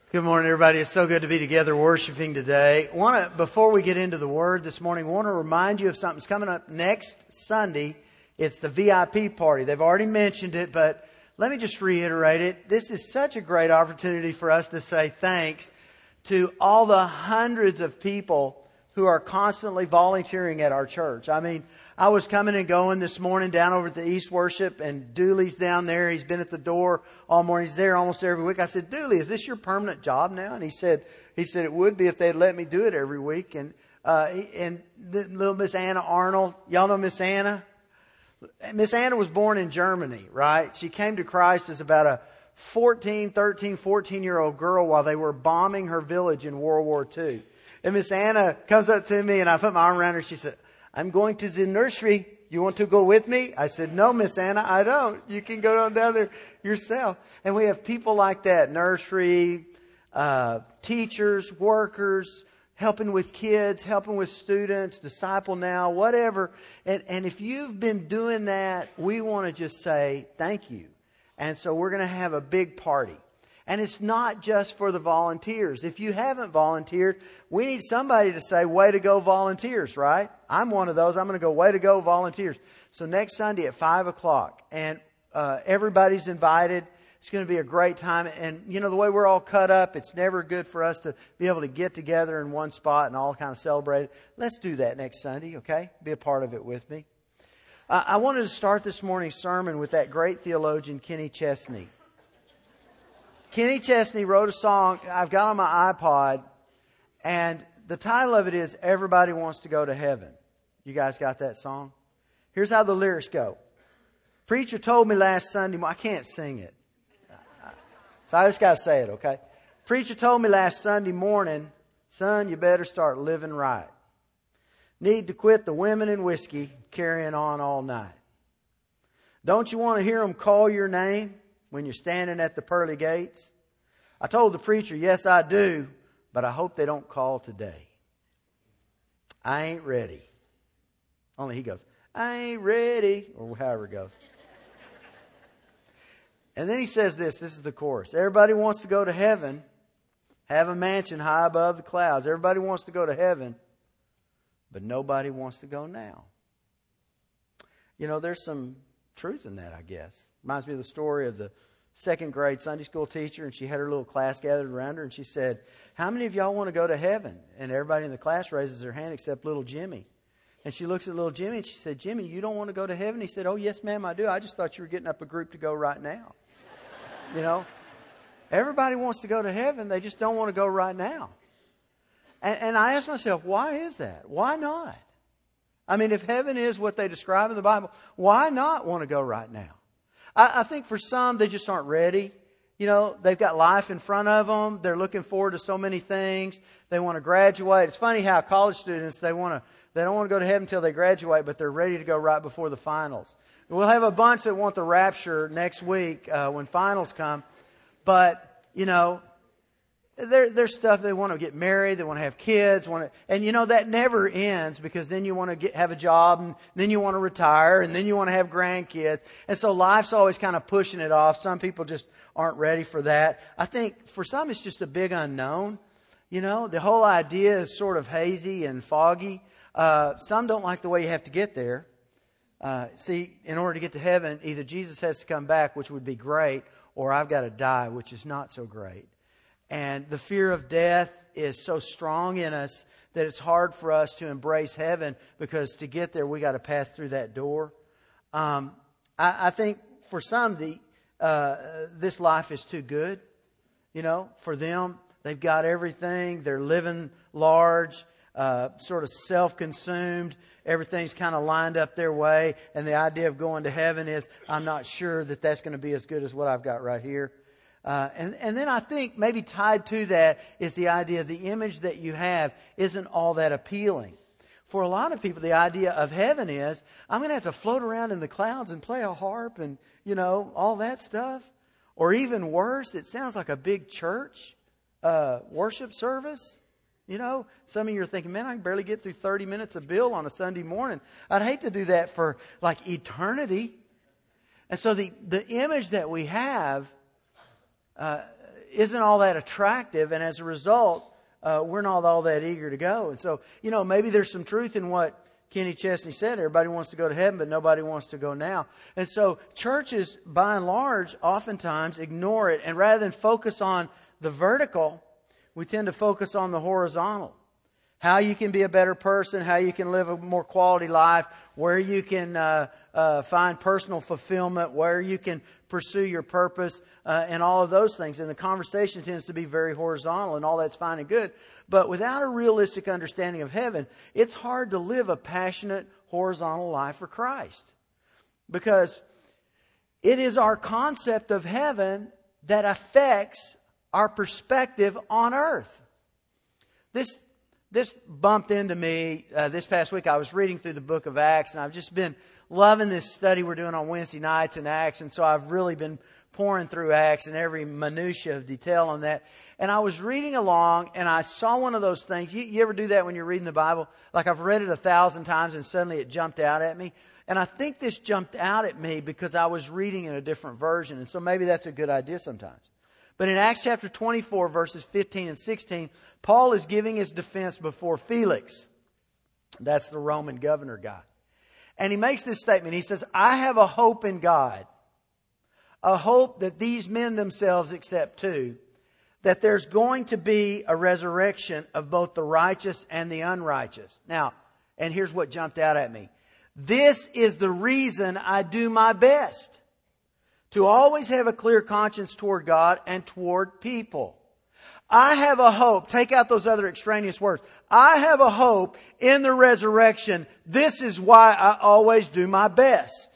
Good morning, everybody. It's so good to be together worshiping today. Before we get into the Word this morning, I want to remind you of something that's coming up next Sunday. It's the VIP party. They've already mentioned it, but let me just reiterate it. This is such a great opportunity for us to say thanks to all the hundreds of people who are constantly volunteering at our church. I mean, I was coming and going this morning down over at the East Worship, and Dooley's down there. He's been at the door all morning. He's there almost every week. I said, Dooley, is this your permanent job now? And he said it would be if they'd let me do it every week. And little Miss Anna Arnold, y'all know Miss Anna? Miss Anna was born in Germany, right? She came to Christ as about a 14-year-old girl while they were bombing her village in World War II. And Miss Anna comes up to me and I put my arm around her. She said, I'm going to the nursery. You want to go with me? I said, no, Miss Anna, I don't. You can go on down there yourself. And we have people like that, nursery, teachers, workers, helping with kids, helping with students, Disciple Now, whatever. And if you've been doing that, we want to just say thank you. And so we're going to have a big party. And it's not just for the volunteers. If you haven't volunteered, we need somebody to say, way to go volunteers, right? I'm one of those. I'm going to go, way to go volunteers. So next Sunday at 5 o'clock. And everybody's invited. It's going to be a great time. And, you know, the way we're all cut up, it's never good for us to be able to get together in one spot and all kind of celebrate it. Let's do that next Sunday, okay? Be a part of it with me. I wanted to start this morning's sermon with that great theologian, Kenny Chesney. Kenny Chesney wrote a song I've got on my iPod, and the title of it is Everybody Wants to Go to Heaven. You guys got that song? Here's how the lyrics go. Preacher told me last Sunday, I can't sing it, so I just got to say it, okay? Preacher told me last Sunday morning, son, you better start living right. Need to quit the women and whiskey, carrying on all night. Don't you want to hear them call your name when you're standing at the pearly gates? I told the preacher, yes, I do, but I hope they don't call today. I ain't ready. Only he goes, I ain't ready, or however it goes. And then he says this is the chorus. Everybody wants to go to heaven, have a mansion high above the clouds. Everybody wants to go to heaven, but nobody wants to go now. You know, there's some truth in that, I guess. Reminds me of the story of the second grade Sunday school teacher, and she had her little class gathered around her, and she said, how many of y'all want to go to heaven? And everybody in the class raises their hand except little Jimmy. And she looks at little Jimmy and she said, Jimmy, you don't want to go to heaven? He said, oh, yes, ma'am, I do. I just thought you were getting up a group to go right now. You know, everybody wants to go to heaven. They just don't want to go right now. And I asked myself, why is that? Why not? I mean, if heaven is what they describe in the Bible, why not want to go right now? I think for some, they just aren't ready. You know, they've got life in front of them. They're looking forward to so many things. They want to graduate. It's funny how college students, they don't want to go to heaven until they graduate, but they're ready to go right before the finals. We'll have a bunch that want the rapture next week when finals come. But, you know, there's stuff. They want to get married. They want to have kids. And you know, that never ends, because then you want to have a job, and then you want to retire, and then you want to have grandkids. And so life's always kind of pushing it off. Some people just aren't ready for that. I think for some it's just a big unknown. You know, the whole idea is sort of hazy and foggy. Some don't like the way you have to get there. See, in order to get to heaven, either Jesus has to come back, which would be great, or I've got to die, which is not so great. And the fear of death is so strong in us that it's hard for us to embrace heaven, because to get there, we got to pass through that door. I think for some, this life is too good. You know, for them, they've got everything. They're living large, sort of self-consumed. Everything's kind of lined up their way. And the idea of going to heaven is, I'm not sure that that's going to be as good as what I've got right here. And then I think maybe tied to that is the idea the image that you have isn't all that appealing. For a lot of people, the idea of heaven is, I'm going to have to float around in the clouds and play a harp and, you know, all that stuff. Or even worse, it sounds like a big church worship service. You know, some of you are thinking, man, I can barely get through 30 minutes of Bill on a Sunday morning. I'd hate to do that for like eternity. And so the image that we have isn't all that attractive, and as a result, we're not all that eager to go. And so, maybe there's some truth in what Kenny Chesney said. Everybody wants to go to heaven, but nobody wants to go now. And so churches, by and large, oftentimes ignore it. And rather than focus on the vertical, we tend to focus on the horizontal. How you can be a better person, how you can live a more quality life, where you can find personal fulfillment, where you can pursue your purpose, and all of those things. And the conversation tends to be very horizontal, and all that's fine and good. But without a realistic understanding of heaven, it's hard to live a passionate horizontal life for Christ. Because it is our concept of heaven that affects our perspective on earth. This bumped into me this past week. I was reading through the book of Acts, and I've just been loving this study we're doing on Wednesday nights in Acts. And so I've really been pouring through Acts and every minutia of detail on that. And I was reading along, and I saw one of those things. You ever do that when you're reading the Bible? Like I've read it 1,000 times, and suddenly it jumped out at me. And I think this jumped out at me because I was reading in a different version. And so maybe that's a good idea sometimes. But in Acts chapter 24, verses 15 and 16, Paul is giving his defense before Felix. That's the Roman governor guy. And he makes this statement. He says, I have a hope in God. A hope that these men themselves accept too. That there's going to be a resurrection of both the righteous and the unrighteous. Now, and here's what jumped out at me. This is the reason I do my best. To always have a clear conscience toward God and toward people. I have a hope. Take out those other extraneous words. I have a hope in the resurrection. This is why I always do my best.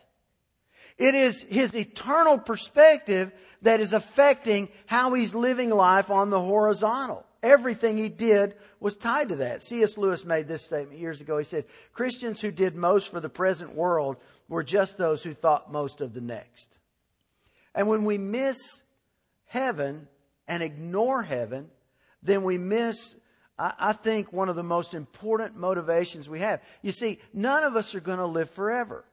It is his eternal perspective that is affecting how he's living life on the horizontal. Everything he did was tied to that. C.S. Lewis made this statement years ago. He said, Christians who did most for the present world were just those who thought most of the next. And when we miss heaven and ignore heaven, then we miss, I think, one of the most important motivations we have. You see, none of us are going to live forever.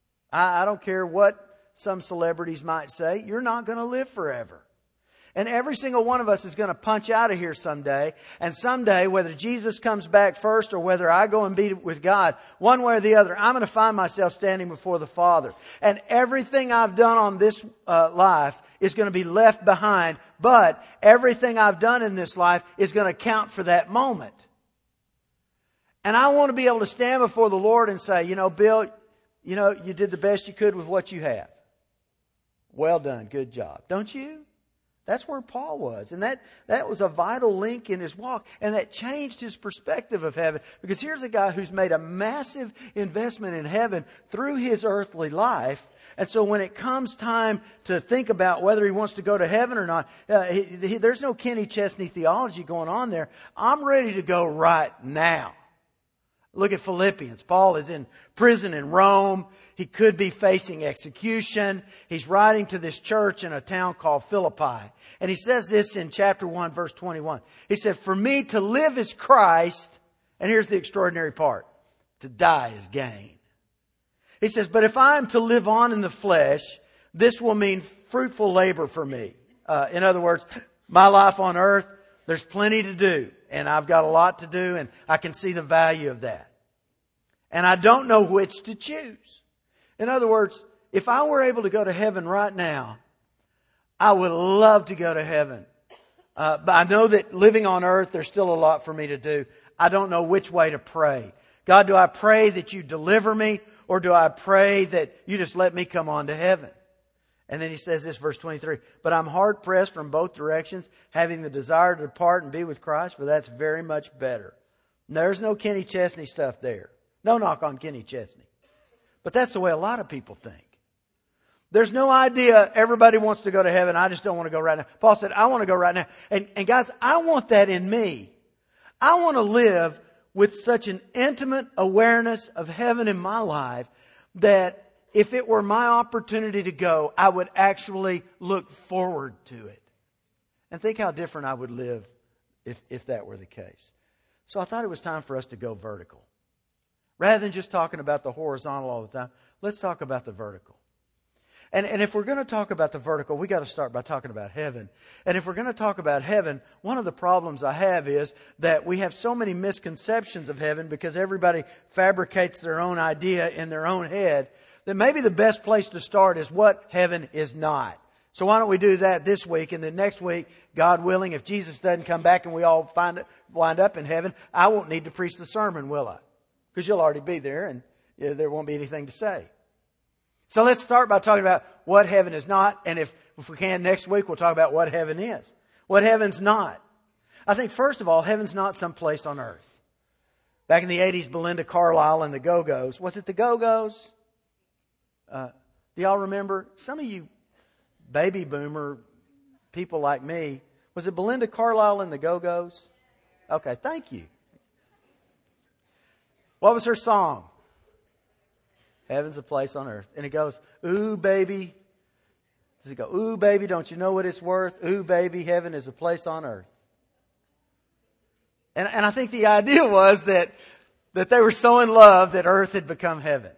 I don't care what some celebrities might say. You're not going to live forever. And every single one of us is going to punch out of here someday. And someday, whether Jesus comes back first or whether I go and be with God, one way or the other, I'm going to find myself standing before the Father. And everything I've done on this life is going to be left behind. But everything I've done in this life is going to count for that moment. And I want to be able to stand before the Lord and say, Bill, you did the best you could with what you have. Well done. Good job. Don't you? That's where Paul was. And that was a vital link in his walk. And that changed his perspective of heaven. Because here's a guy who's made a massive investment in heaven through his earthly life. And so when it comes time to think about whether he wants to go to heaven or not, there's no Kenny Chesney theology going on there. I'm ready to go right now. Look at Philippians. Paul is in prison in Rome. He could be facing execution. He's writing to this church in a town called Philippi. And he says this in chapter 1, verse 21. He said, for me to live is Christ. And here's the extraordinary part. To die is gain. He says, but if I am to live on in the flesh, this will mean fruitful labor for me. In other words, my life on earth, there's plenty to do. And I've got a lot to do, and I can see the value of that. And I don't know which to choose. In other words, if I were able to go to heaven right now, I would love to go to heaven. But I know that living on earth, there's still a lot for me to do. I don't know which way to pray. God, do I pray that you deliver me, or do I pray that you just let me come on to heaven? And then he says this, verse 23, but I'm hard pressed from both directions, having the desire to depart and be with Christ, for that's very much better. And there's no Kenny Chesney stuff there. No knock on Kenny Chesney. But that's the way a lot of people think. There's no idea everybody wants to go to heaven. I just don't want to go right now. Paul said, I want to go right now. And guys, I want that in me. I want to live with such an intimate awareness of heaven in my life that if it were my opportunity to go, I would actually look forward to it. And think how different I would live if that were the case. So I thought it was time for us to go vertical. Rather than just talking about the horizontal all the time, let's talk about the vertical. And if we're going to talk about the vertical, we got to start by talking about heaven. And if we're going to talk about heaven, one of the problems I have is that we have so many misconceptions of heaven because everybody fabricates their own idea in their own head, that maybe the best place to start is what heaven is not. So why don't we do that this week, and then next week, God willing, if Jesus doesn't come back and we all wind up in heaven, I won't need to preach the sermon, will I? Because you'll already be there and there won't be anything to say. So let's start by talking about what heaven is not. And if we can, next week we'll talk about what heaven is. What heaven's not. I think, first of all, heaven's not some place on earth. Back in the 80s, Belinda Carlisle and the Go-Go's. Was it the Go-Go's? Do y'all remember? Some of you baby boomer people like me. Was it Belinda Carlisle and the Go-Go's? Okay, thank you. What was her song? Heaven's a place on earth. And it goes, ooh, baby. Does it go, ooh, baby, don't you know what it's worth? Ooh, baby, heaven is a place on earth. And I think the idea was that they were so in love that earth had become heaven.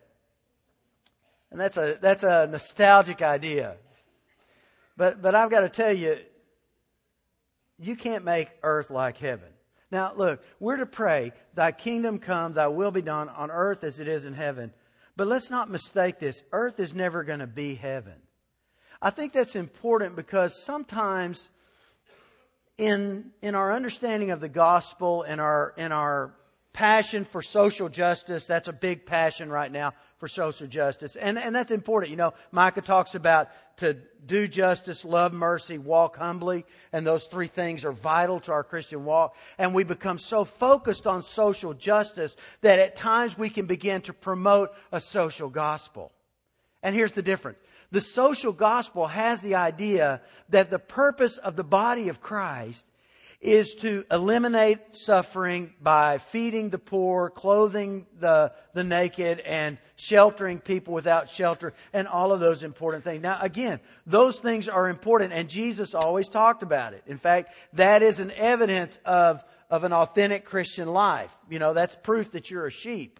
And that's a nostalgic idea. But I've got to tell you, you can't make earth like heaven. Now, look, we're to pray, thy kingdom come, thy will be done on earth as it is in heaven. But let's not mistake this. Earth is never going to be heaven. I think that's important because sometimes in our understanding of the gospel and our passion for social justice, that's a big passion right now for social justice. And that's important. You know, Micah talks about to do justice, love mercy, walk humbly. And those three things are vital to our Christian walk. And we become so focused on social justice that at times we can begin to promote a social gospel. And here's the difference. The social gospel has the idea that the purpose of the body of Christ is to eliminate suffering by feeding the poor, clothing the naked, and sheltering people without shelter, and all of those important things. Now, again, those things are important, and Jesus always talked about it. In fact, that is an evidence of an authentic Christian life. You know, that's proof that you're a sheep.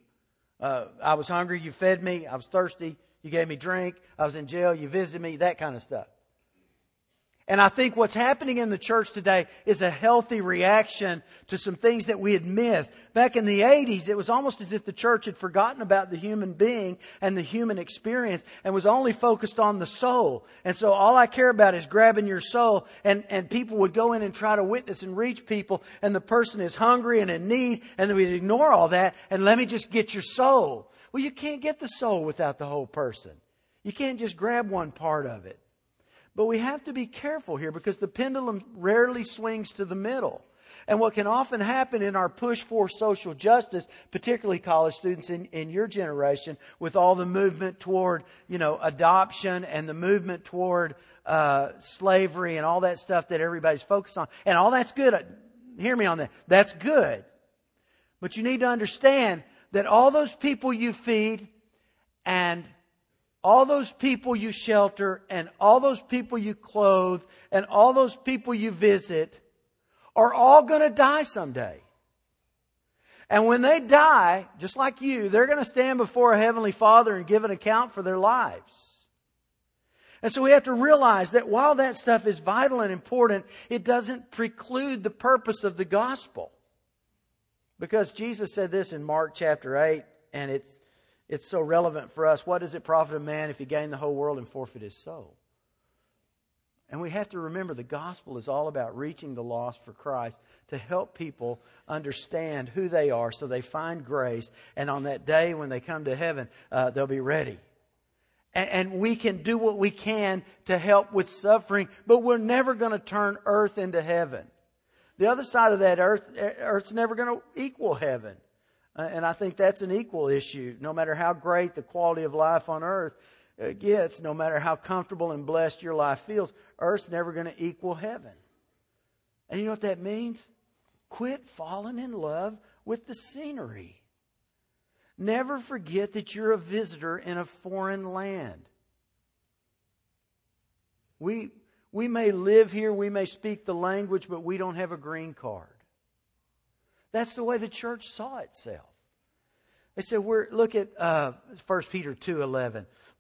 I was hungry, you fed me. I was thirsty, you gave me drink. I was in jail, you visited me, that kind of stuff. And I think what's happening in the church today is a healthy reaction to some things that we had missed. Back in the 80s, it was almost as if the church had forgotten about the human being and the human experience and was only focused on the soul. And so all I care about is grabbing your soul. And people would go in and try to witness and reach people, and the person is hungry and in need, and then we'd ignore all that and let me just get your soul. Well, you can't get the soul without the whole person. You can't just grab one part of it. But we have to be careful here because the pendulum rarely swings to the middle. And what can often happen in our push for social justice, particularly college students in your generation, with all the movement toward, adoption and the movement toward slavery and all that stuff that everybody's focused on. And all that's good. Hear me on that. That's good. But you need to understand that all those people you feed and all those people you shelter and all those people you clothe and all those people you visit are all going to die someday. And when they die, just like you, they're going to stand before a Heavenly Father and give an account for their lives. And so we have to realize that while that stuff is vital and important, it doesn't preclude the purpose of the gospel. Because Jesus said this in Mark chapter 8, and it's so relevant for us. What does it profit a man if he gain the whole world and forfeit his soul? And we have to remember the gospel is all about reaching the lost for Christ to help people understand who they are so they find grace. And on that day when they come to heaven, they'll be ready. And we can do what we can to help with suffering, but we're never going to turn earth into heaven. The other side of that earth's never going to equal heaven. And I think that's an equal issue. No matter how great the quality of life on earth gets, no matter how comfortable and blessed your life feels, earth's never going to equal heaven. And you know what that means? Quit falling in love with the scenery. Never forget that you're a visitor in a foreign land. We may live here, we may speak the language, but we don't have a green card. That's the way the church saw itself. They said, look at 1 Peter 2:11.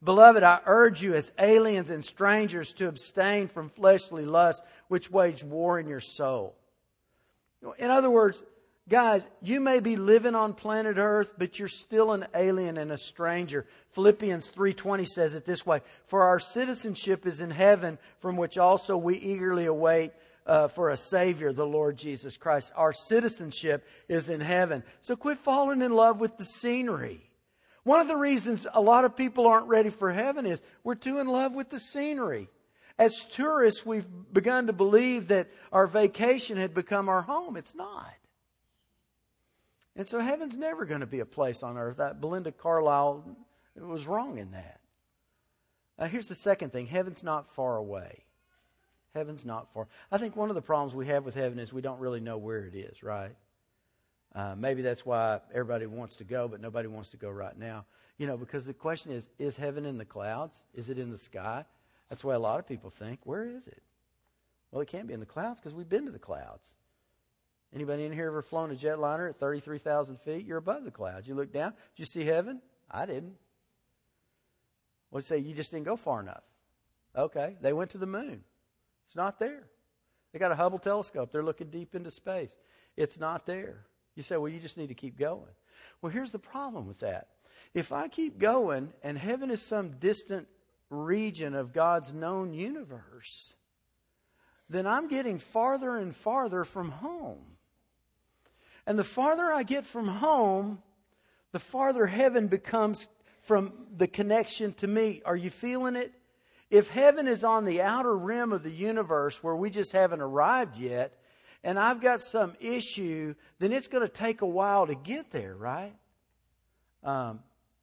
Beloved, I urge you as aliens and strangers to abstain from fleshly lusts which wage war in your soul. In other words, guys, you may be living on planet Earth, but you're still an alien and a stranger. Philippians 3:20 says it this way, "For our citizenship is in heaven, from which also we eagerly await for a Savior, the Lord Jesus Christ." Our citizenship is in heaven. So quit falling in love with the scenery. One of the reasons a lot of people aren't ready for heaven is we're too in love with the scenery. As tourists, we've begun to believe that our vacation had become our home. It's not. And so heaven's never going to be a place on earth. Belinda Carlisle was wrong in that. Here's the second thing. Heaven's not far away. Heaven's not far. I think one of the problems we have with heaven is we don't really know where it is, right? Maybe that's why everybody wants to go, but nobody wants to go right now. Because the question is heaven in the clouds? Is it in the sky? That's why a lot of people think, where is it? Well, it can't be in the clouds because we've been to the clouds. Anybody in here ever flown a jetliner at 33,000 feet? You're above the clouds. You look down. Did you see heaven? I didn't. Well, say you just didn't go far enough. Okay, they went to the moon. It's not there. They got a Hubble telescope. They're looking deep into space. It's not there. You say, well, you just need to keep going. Well, here's the problem with that. If I keep going and heaven is some distant region of God's known universe, then I'm getting farther and farther from home. And the farther I get from home, the farther heaven becomes from the connection to me. Are you feeling it? If heaven is on the outer rim of the universe where we just haven't arrived yet, and I've got some issue, then it's going to take a while to get there, right? And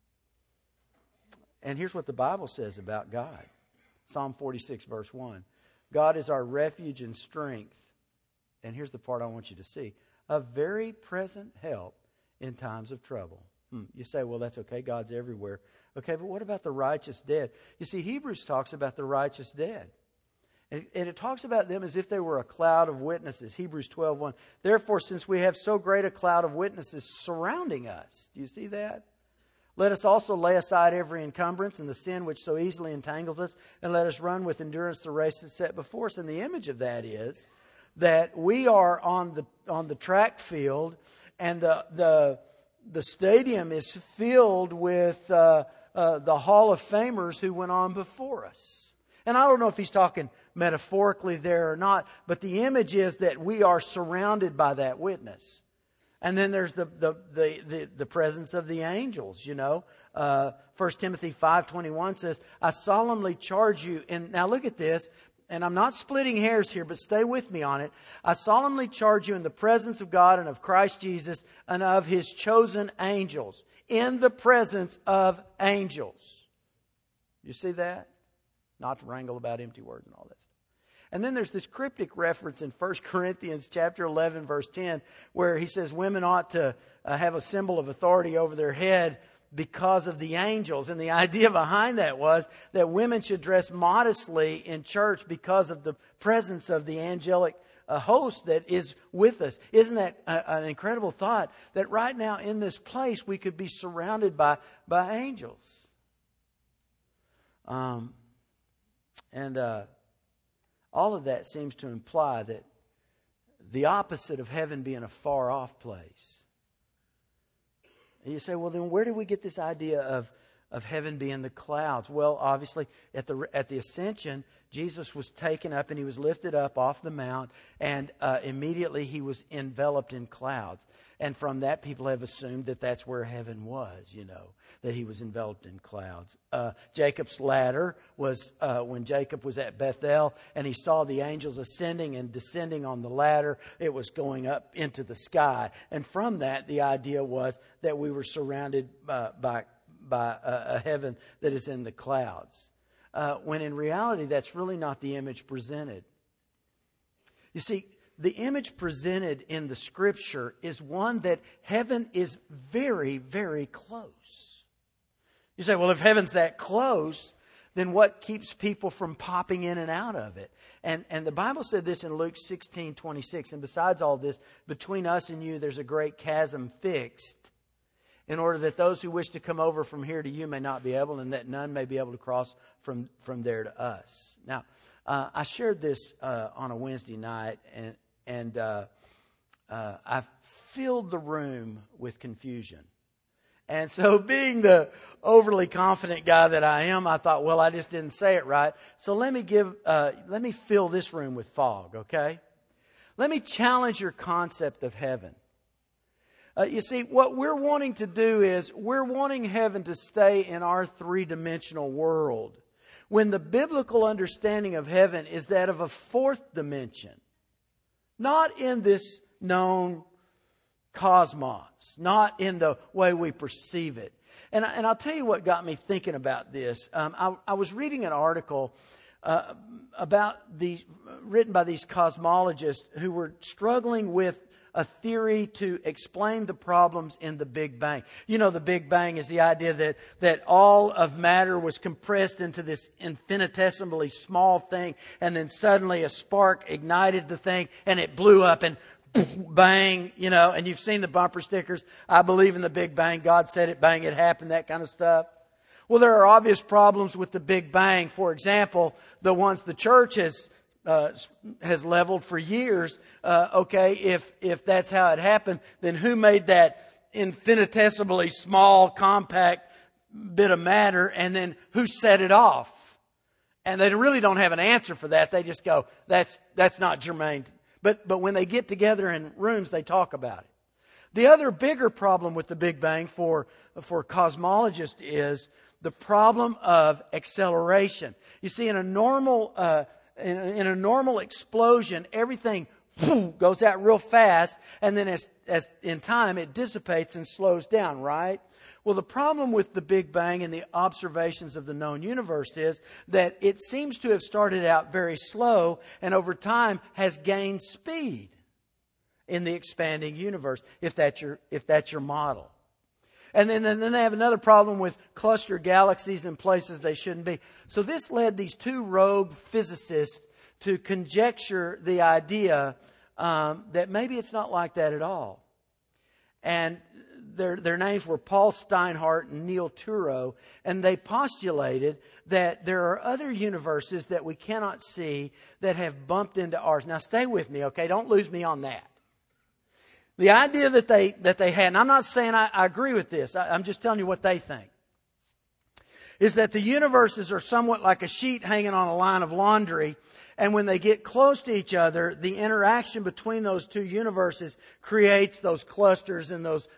here's what the Bible says about God. Psalm 46, verse 1. God is our refuge and strength. And here's the part I want you to see. A very present help in times of trouble. You say, well, that's okay. God's everywhere. Okay, but what about the righteous dead? You see, Hebrews talks about the righteous dead. And it talks about them as if they were a cloud of witnesses. Hebrews 12:1. Therefore, since we have so great a cloud of witnesses surrounding us. Do you see that? Let us also lay aside every encumbrance and the sin which so easily entangles us, and let us run with endurance the race that's set before us. And the image of that is that we are on the track field, and the stadium is filled with the Hall of Famers who went on before us. And I don't know if he's talking metaphorically there or not, but the image is that we are surrounded by that witness. And then there's the presence of the angels, 1 Timothy 5:21 says, I solemnly charge you, and now look at this, and I'm not splitting hairs here, but stay with me on it. I solemnly charge you in the presence of God and of Christ Jesus and of His chosen angels. In the presence of angels. You see that? Not to wrangle about empty words and all that. And then there's this cryptic reference in 1 Corinthians chapter 11, verse 10, where he says women ought to have a symbol of authority over their head because of the angels. And the idea behind that was that women should dress modestly in church because of the presence of the angelic host that is with us. Isn't that an incredible thought? That right now in this place we could be surrounded by angels. All of that seems to imply that the opposite of heaven being a far off place. And you say, well, then where did we get this idea of heaven being the clouds? Well, obviously, at the ascension, Jesus was taken up and He was lifted up off the mount, and immediately He was enveloped in clouds. And from that, people have assumed that that's where heaven was, that He was enveloped in clouds. Jacob's ladder was when Jacob was at Bethel and he saw the angels ascending and descending on the ladder. It was going up into the sky. And from that, the idea was that we were surrounded by a heaven that is in the clouds. When in reality, that's really not the image presented. You see, the image presented in the Scripture is one that heaven is very, very close. You say, well, if heaven's that close, then what keeps people from popping in and out of it? And the Bible said this in Luke 16:26. And besides all this, between us and you, there's a great chasm fixed. in order that those who wish to come over from here to you may not be able, and that none may be able to cross from there to us. Now, I shared this on a Wednesday night, and I filled the room with confusion. And so being the overly confident guy that I am, I thought, well, I just didn't say it right. So let me fill this room with fog, okay? Let me challenge your concept of heaven. You see, what we're wanting to do is we're wanting heaven to stay in our three-dimensional world, when the biblical understanding of heaven is that of a fourth dimension, not in this known cosmos, not in the way we perceive it. And I'll tell you what got me thinking about this. I was reading an article written by these cosmologists who were struggling with a theory to explain the problems in the Big Bang. You know, the Big Bang is the idea that all of matter was compressed into this infinitesimally small thing, and then suddenly a spark ignited the thing, and it blew up, and bang, you know, and you've seen the bumper stickers, I believe in the Big Bang, God said it, bang, it happened, that kind of stuff. Well, there are obvious problems with the Big Bang. For example, the ones the church has leveled for years. Okay, if that's how it happened, then who made that infinitesimally small, compact bit of matter, and then who set it off? And they really don't have an answer for that. They just go, that's not germane. But when they get together in rooms, they talk about it. The other bigger problem with the Big Bang for cosmologists is the problem of acceleration. You see, in a normal explosion, everything goes out real fast, and then as in time it dissipates and slows down, right? Well, the problem with the Big Bang and the observations of the known universe is that it seems to have started out very slow and over time has gained speed in the expanding universe, if that's your model. And then they have another problem with cluster galaxies in places they shouldn't be. So this led these two rogue physicists to conjecture the idea that maybe it's not like that at all. And their names were Paul Steinhardt and Neil Turo, and they postulated that there are other universes that we cannot see that have bumped into ours. Now stay with me, okay? Don't lose me on that. The idea that they had, and I'm not saying I agree with this, I'm just telling you what they think, is that the universes are somewhat like a sheet hanging on a line of laundry, and when they get close to each other, the interaction between those two universes creates those clusters and those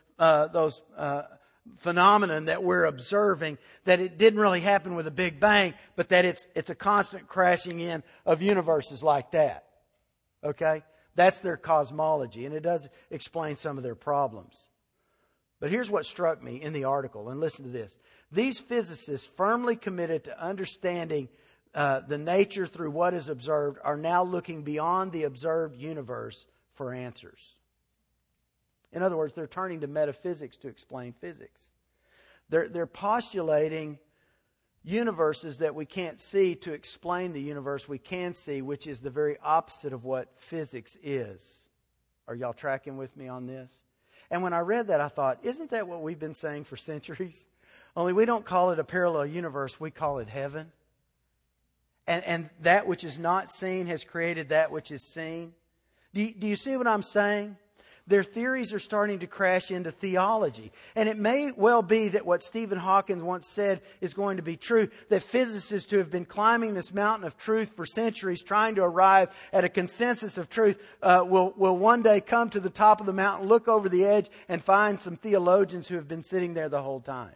phenomenon that we're observing, that it didn't really happen with a Big Bang, but that it's a constant crashing in of universes like that. Okay? That's their cosmology, and it does explain some of their problems. But here's what struck me in the article, and listen to this. These physicists, firmly committed to understanding the nature through what is observed, are now looking beyond the observed universe for answers. In other words, they're turning to metaphysics to explain physics. They're postulating universes that we can't see to explain the universe we can see, which is the very opposite of what physics is. Are y'all tracking with me on this? And when I read that, I thought, isn't that what we've been saying for centuries? Only we don't call it a parallel universe, we call it heaven. And that which is not seen has created that which is seen. Do you see what I'm saying? Their theories are starting to crash into theology. And it may well be that what Stephen Hawking once said is going to be true, that physicists who have been climbing this mountain of truth for centuries, trying to arrive at a consensus of truth, will one day come to the top of the mountain, look over the edge, and find some theologians who have been sitting there the whole time.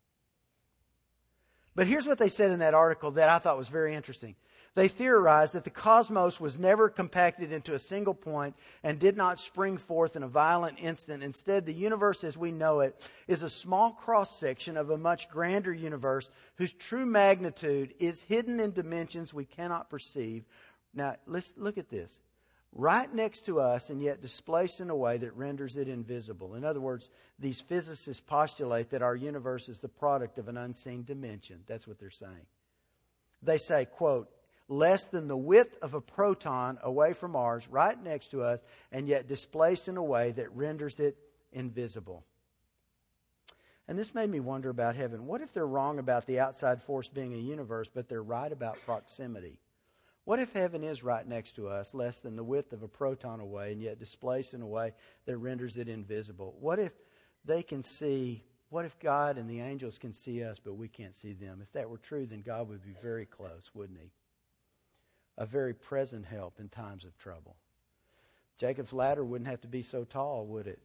But here's what they said in that article that I thought was very interesting. They theorized that the cosmos was never compacted into a single point and did not spring forth in a violent instant. Instead, the universe as we know it is a small cross-section of a much grander universe whose true magnitude is hidden in dimensions we cannot perceive. Now, let's look at this. Right next to us and yet displaced in a way that renders it invisible. In other words, these physicists postulate that our universe is the product of an unseen dimension. That's what they're saying. They say, quote, less than the width of a proton away from ours, right next to us, and yet displaced in a way that renders it invisible. And this made me wonder about heaven. What if they're wrong about the outside force being a universe, but they're right about proximity? What if heaven is right next to us, less than the width of a proton away, and yet displaced in a way that renders it invisible? What if they can see, what if God and the angels can see us, but we can't see them? If that were true, then God would be very close, wouldn't He? A very present help in times of trouble. Jacob's ladder wouldn't have to be so tall, would it?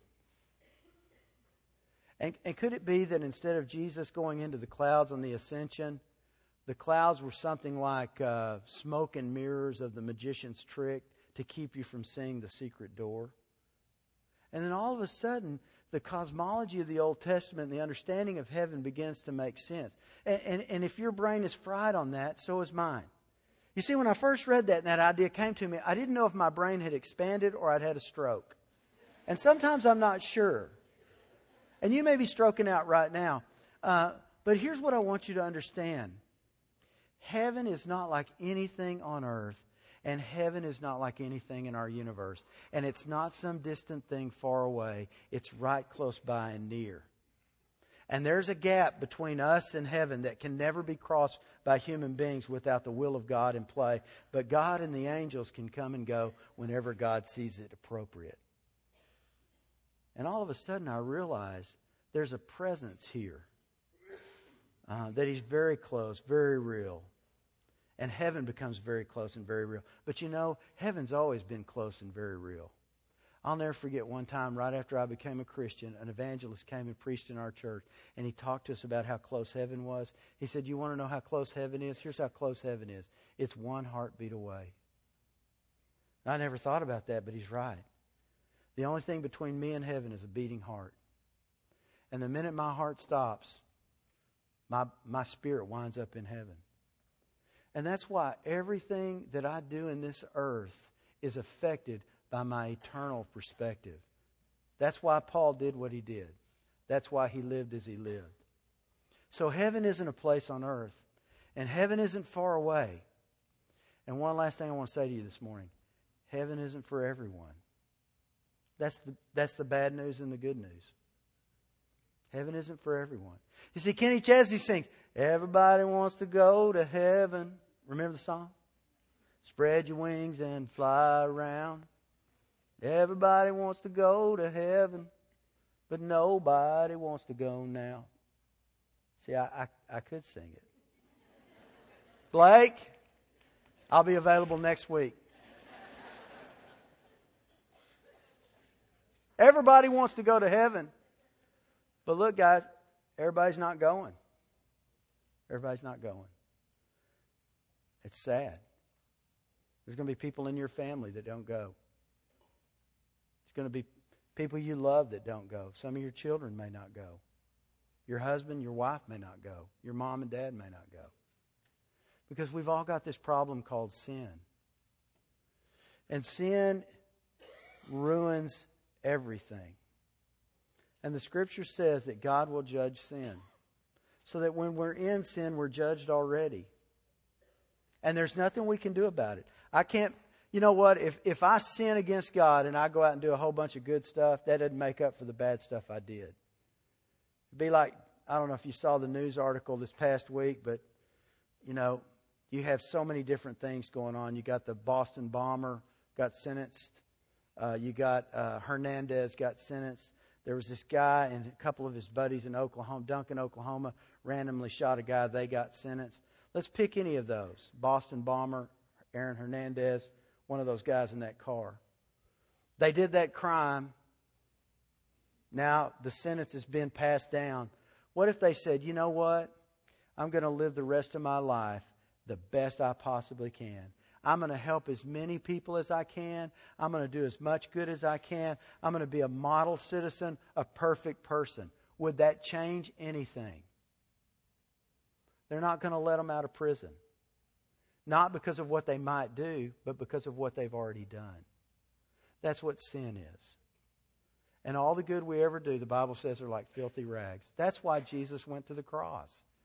And could it be that instead of Jesus going into the clouds on the ascension, the clouds were something like smoke and mirrors of the magician's trick to keep you from seeing the secret door? And then all of a sudden, the cosmology of the Old Testament and the understanding of heaven begins to make sense. And if your brain is fried on that, so is mine. You see, when I first read that and that idea came to me, I didn't know if my brain had expanded or I'd had a stroke. And sometimes I'm not sure. And you may be stroking out right now. But here's what I want you to understand. Heaven is not like anything on earth. And heaven is not like anything in our universe. And it's not some distant thing far away. It's right close by and near. And there's a gap between us and heaven that can never be crossed by human beings without the will of God in play. But God and the angels can come and go whenever God sees it appropriate. And all of a sudden I realize there's a presence here. That He's very close, very real. And heaven becomes very close and very real. But you know, heaven's always been close and very real. I'll never forget one time right after I became a Christian, an evangelist came and preached in our church. And he talked to us about how close heaven was. He said, you want to know how close heaven is? Here's how close heaven is. It's one heartbeat away. I never thought about that, but he's right. The only thing between me and heaven is a beating heart. And the minute my heart stops, my spirit winds up in heaven. And that's why everything that I do in this earth is affected by my eternal perspective. That's why Paul did what he did. That's why he lived as he lived. So heaven isn't a place on earth. And heaven isn't far away. And one last thing I want to say to you this morning. Heaven isn't for everyone. That's the bad news and the good news. Heaven isn't for everyone. You see, Kenny Chesney sings, everybody wants to go to heaven. Remember the song? Spread your wings and fly around. Everybody wants to go to heaven, but nobody wants to go now. See, I could sing it. Blake, I'll be available next week. Everybody wants to go to heaven. But look, guys, everybody's not going. Everybody's not going. It's sad. There's going to be people in your family that don't go. There's going to be people you love that don't go. Some of your children may not go. Your husband, your wife may not go. Your mom and dad may not go. Because we've all got this problem called sin. And sin ruins everything. And the Scripture says that God will judge sin. So that when we're in sin, we're judged already. And there's nothing we can do about it. I can't, you know what, if I sin against God and I go out and do a whole bunch of good stuff, that doesn't make up for the bad stuff I did. It'd be like, I don't know if you saw the news article this past week, but, you know, you have so many different things going on. You got the Boston bomber got sentenced. You got Hernandez got sentenced. There was this guy and a couple of his buddies in Oklahoma, Duncan, Oklahoma, randomly shot a guy. They got sentenced. Let's pick any of those. Boston bomber, Aaron Hernandez, one of those guys in that car. They did that crime. Now the sentence has been passed down. What if they said, you know what? I'm going to live the rest of my life the best I possibly can. I'm going to help as many people as I can. I'm going to do as much good as I can. I'm going to be a model citizen, a perfect person. Would that change anything? They're not going to let them out of prison. Not because of what they might do, but because of what they've already done. That's what sin is. And all the good we ever do, the Bible says, are like filthy rags. That's why Jesus went to the cross.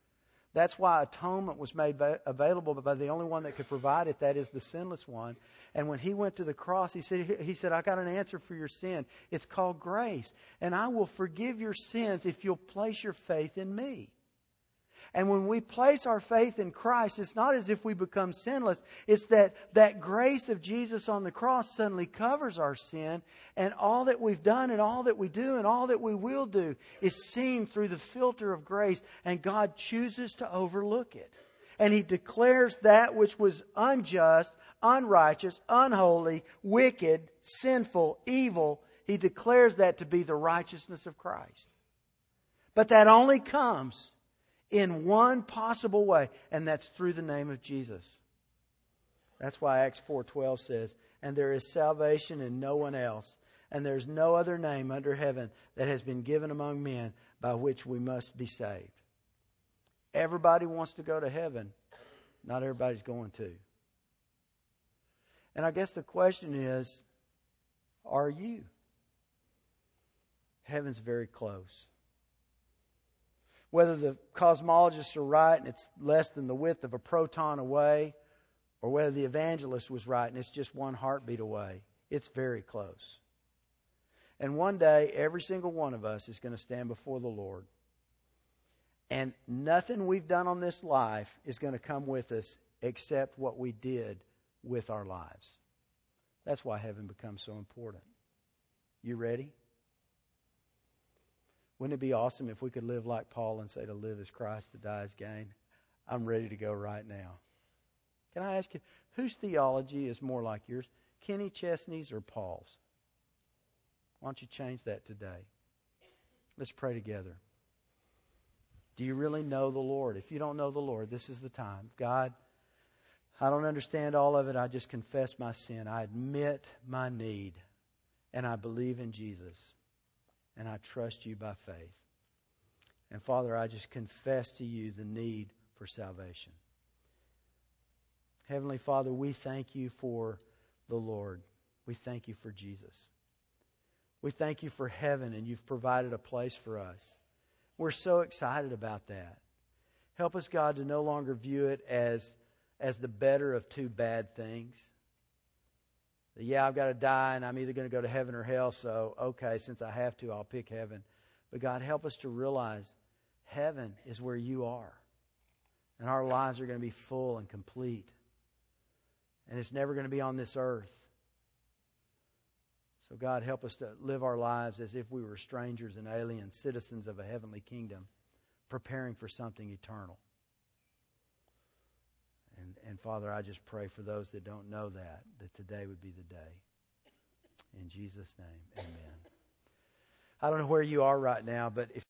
That's why atonement was made available by the only one that could provide it, that is the sinless one. And when he went to the cross, he said, I got an answer for your sin. It's called grace. And I will forgive your sins if you'll place your faith in me. And when we place our faith in Christ, it's not as if we become sinless. It's that grace of Jesus on the cross suddenly covers our sin. And all that we've done and all that we do and all that we will do is seen through the filter of grace. And God chooses to overlook it. And He declares that which was unjust, unrighteous, unholy, wicked, sinful, evil. He declares that to be the righteousness of Christ. But that only comes in one possible way, and that's through the name of Jesus. That's why Acts 4:12 says, and there is salvation in no one else, and there is no other name under heaven that has been given among men by which we must be saved. Everybody wants to go to heaven. Not everybody's going to. And I guess the question is, are you? Heaven's very close. Whether the cosmologists are right and it's less than the width of a proton away, or whether the evangelist was right and it's just one heartbeat away, it's very close. And one day, every single one of us is going to stand before the Lord. And nothing we've done on this life is going to come with us except what we did with our lives. That's why heaven becomes so important. You ready? Wouldn't it be awesome if we could live like Paul and say to live is Christ, to die is gain? I'm ready to go right now. Can I ask you, whose theology is more like yours? Kenny Chesney's or Paul's? Why don't you change that today? Let's pray together. Do you really know the Lord? If you don't know the Lord, this is the time. God, I don't understand all of it. I just confess my sin. I admit my need. And I believe in Jesus. And I trust you by faith. And Father, I just confess to you the need for salvation. Heavenly Father, we thank you for the Lord. We thank you for Jesus. We thank you for heaven, and you've provided a place for us. We're so excited about that. Help us, God, to no longer view it as the better of two bad things. Yeah, I've got to die and I'm either going to go to heaven or hell, so okay, since I have to, I'll pick heaven. But God, help us to realize heaven is where you are. And our lives are going to be full and complete. And it's never going to be on this earth. So God, help us to live our lives as if we were strangers and aliens, citizens of a heavenly kingdom, preparing for something eternal. And Father, I just pray for those that don't know that today would be the day. In Jesus' name, amen. I don't know where you are right now, but if